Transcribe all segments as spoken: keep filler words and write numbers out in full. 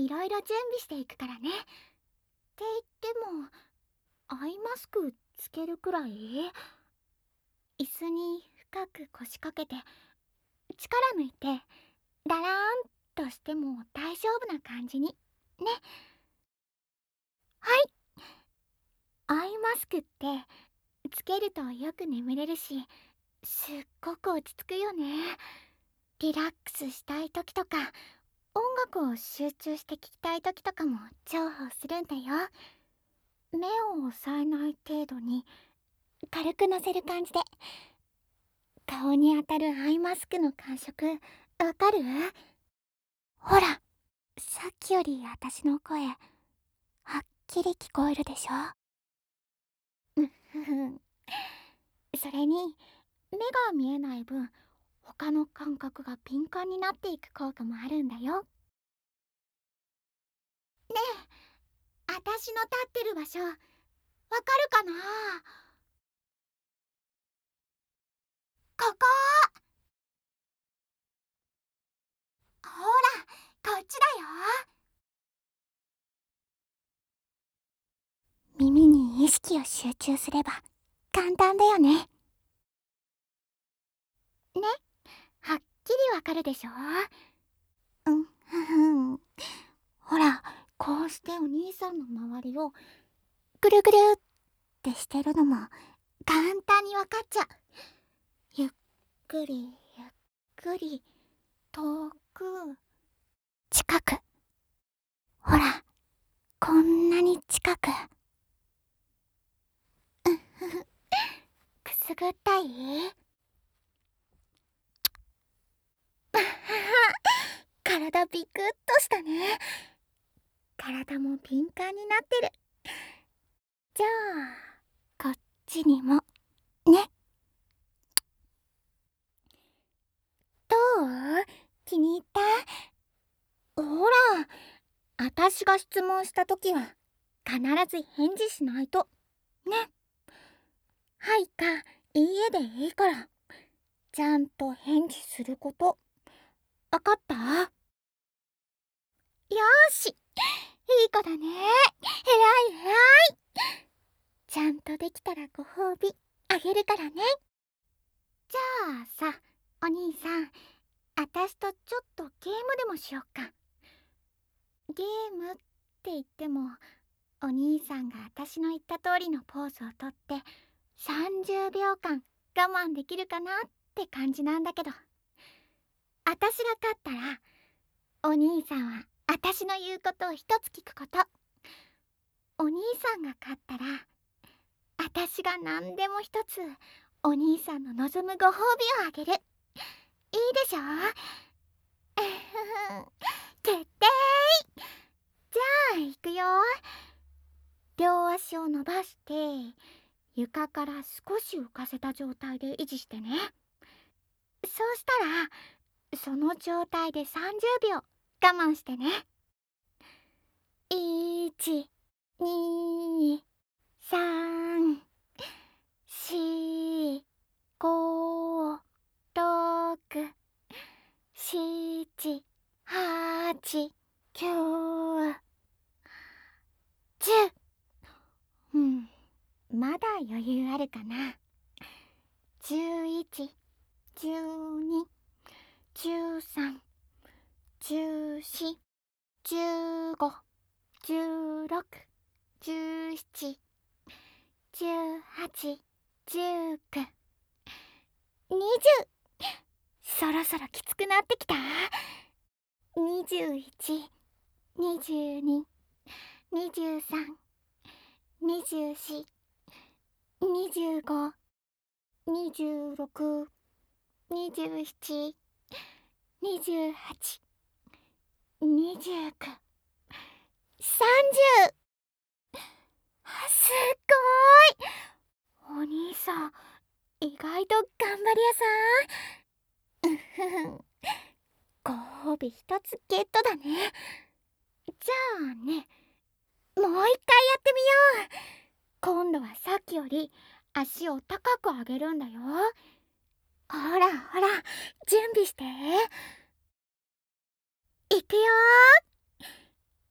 いろいろ準備していくからね。って言ってもアイマスクつけるくらい？椅子に深く腰掛けて力抜いてダラーンとしても大丈夫な感じにね。はい。アイマスクってつけるとよく眠れるし、すっごく落ち着くよね。リラックスしたい時とか音楽を集中して聴きたい時とかも重宝するんだよ。目を押さえない程度に軽くのせる感じで。顔に当たるアイマスクの感触わかる？ほら、さっきより私の声はっきり聞こえるでしょ。うんふふん。それに目が見えない分他の感覚が敏感になっていく効果もあるんだよ。ねえ、私の立ってる場所わかるかな？ここ。ほら、こっちだよ。耳に意識を集中すれば簡単だよね。ね、はっきりわかるでしょ。うんふふん。ほら、こうしてお兄さんの周りをぐるぐるってしてるのも簡単にわかっちゃう。ゆっくりゆっくり遠く近く。ほら、こんなに近く。うんふふ。くすぐったい？体ビクッとしたね。体も敏感になってる。じゃあこっちにもね。どう？気に入った？ほら、私が質問したときは必ず返事しないとね。はいかいいえでいいからちゃんと返事すること。わかった？よーし、いい子だね。えらいえらい。ちゃんとできたらご褒美あげるからね。じゃあさ、お兄さん、あたしとちょっとゲームでもしよっか。ゲームって言ってもお兄さんがあたしの言った通りのポーズをとってさんじゅうびょうかん我慢できるかなって感じなんだけど、あたしが勝ったらお兄さんはあたしの言うことを一つ聞くこと。お兄さんが勝ったらあたしが何でも一つお兄さんの望むご褒美をあげる。いいでしょ？決定。じゃあ行くよ。両足を伸ばして床から少し浮かせた状態で維持してね。そうしたらその状態でさんじゅうびょう我慢してね。いち、に、さん、し、ご、ろく、しち、はち、きゅう、じゅう。うん、まだ余裕あるかな。じゅういち、じゅうに、じゅうさん、じゅうよん、じゅうご、じゅうろく、じゅうなな、じゅうはち、じゅうきゅう、にじゅう。そろそろきつくなってきた？にじゅういち、にじゅうに、にじゅうさん、にじゅうよん、にじゅうご、にじゅうろく、にじゅうなな、にじゅうはち、にじゅうきゅう、さんじゅう。すっごーい。お兄さん意外と頑張り屋さん。うふふん。ご褒美一つゲットだね。じゃあね、もう一回やってみよう。今度はさっきより足を高く上げるんだよ。ほらほら、準備して。いくよ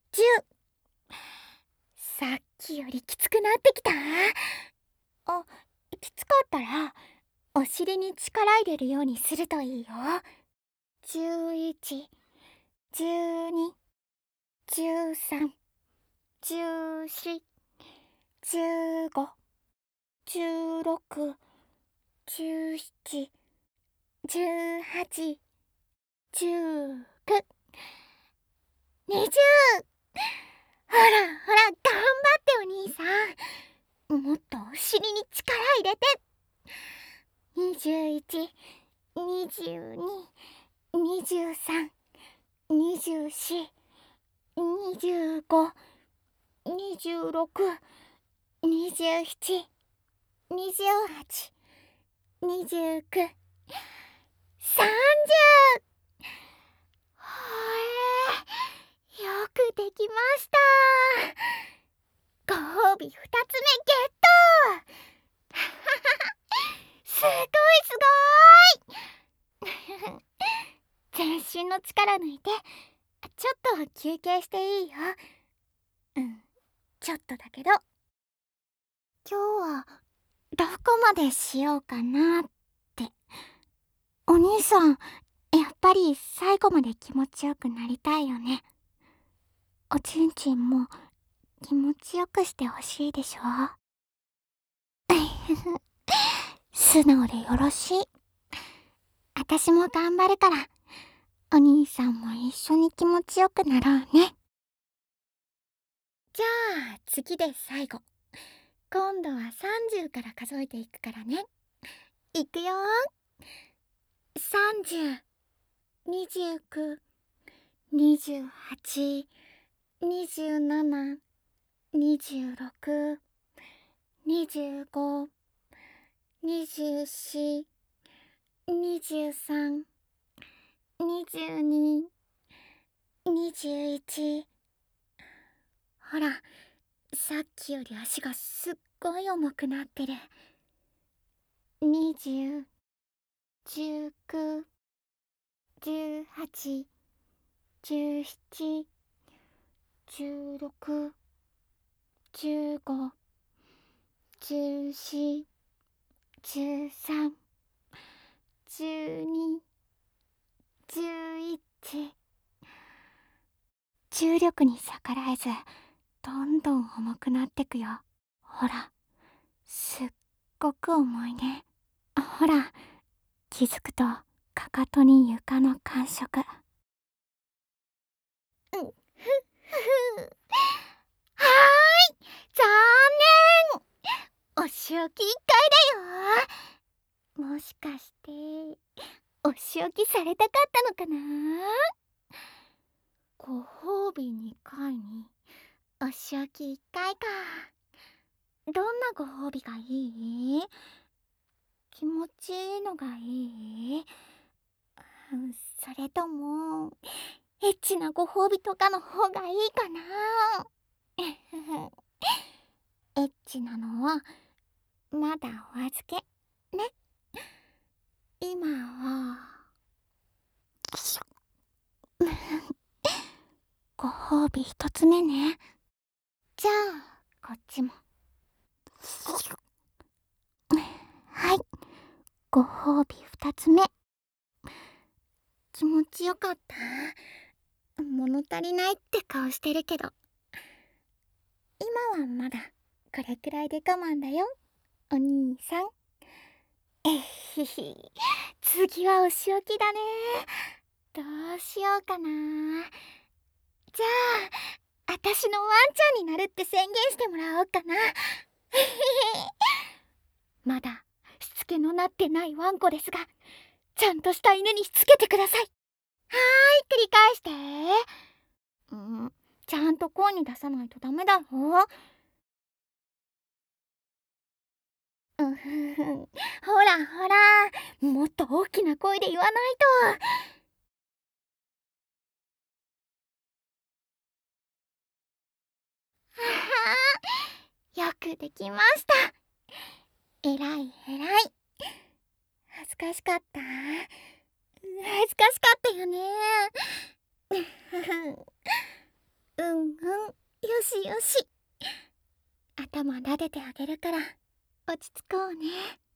じゅう。さっきよりきつくなってきた。あ、きつかったらお尻に力入れるようにするといいよ。じゅういち、じゅうに、じゅうさん、じゅうよん、じゅうご、じゅうろく、じゅうなな、じゅうはち、じゅうきゅう、にじゅう。ほらほら、頑張ってお兄さん。もっとお尻に力入れて。にじゅういち、にじゅうに、にじゅうさん、にじゅうよん、にじゅうご、にじゅうろく、にじゅうなな、にじゅうはち、にじゅうきゅう、さんじゅう。ほえ、よくできました。ご褒美ふたつめゲット。すごいすごい。全身の力抜いてちょっと休憩していいよ。うん、ちょっとだけど。今日はどこまでしようかなって。お兄さん、やっぱり最後まで気持ちよくなりたいよね。おちんちんも気持ちよくしてほしいでしょ。素直でよろしい。私も頑張るから、お兄さんも一緒に気持ちよくなろうね。じゃあ次で最後。今度はさんじゅうから数えていくからね。いくよ。さんじゅう、にじゅうきゅう、にじゅうはち、にじゅうなな、にじゅうろく、にじゅうご、にじゅうよん、にじゅうさん、にじゅうに、にじゅういち。ほら、さっきより足がすっごい重くなってる。にじゅう、じゅうきゅう、じゅうはち、じゅうなな、じゅうろく、じゅうご、じゅうよん、じゅうさん、じゅうに、じゅういち。重力に逆らえずどんどん重くなってくよ。ほら、すっごく重いね。ほら、気づくとかかとに床の感触。うん、ふっふ。はーい、残念。お仕置きいっかいだよ。もしかしてお仕置きされたかったのかな。ご褒美にかいにお仕置きいっかいか。どんなご褒美がいい？気持ちいいのがいい？うん、それともエッチなご褒美とかの方がいいかな。エッチなのはまだお預けね。今はご褒美一つ目ね。じゃあこっちも。はい、ご褒美二つ目。気持ちよかった？物足りないって顔してるけど、今はまだこれくらいで我慢だよ、お兄さん。えひひ、次はお仕置きだね。どうしようかな。じゃあ私のワンちゃんになるって宣言してもらおうかな。まだしつけのなってないワンコですが、ちゃんとした犬にしつけてください。はーい、繰り返して。うん、ちゃんと声に出さないとダメだよ。うふふ、ほらほら、もっと大きな声で言わないと。はは、よくできました。えらいえらい。恥ずかしかった？恥ずかしかったよね。 うんうん、よしよし。頭撫でてあげるから落ち着こうね。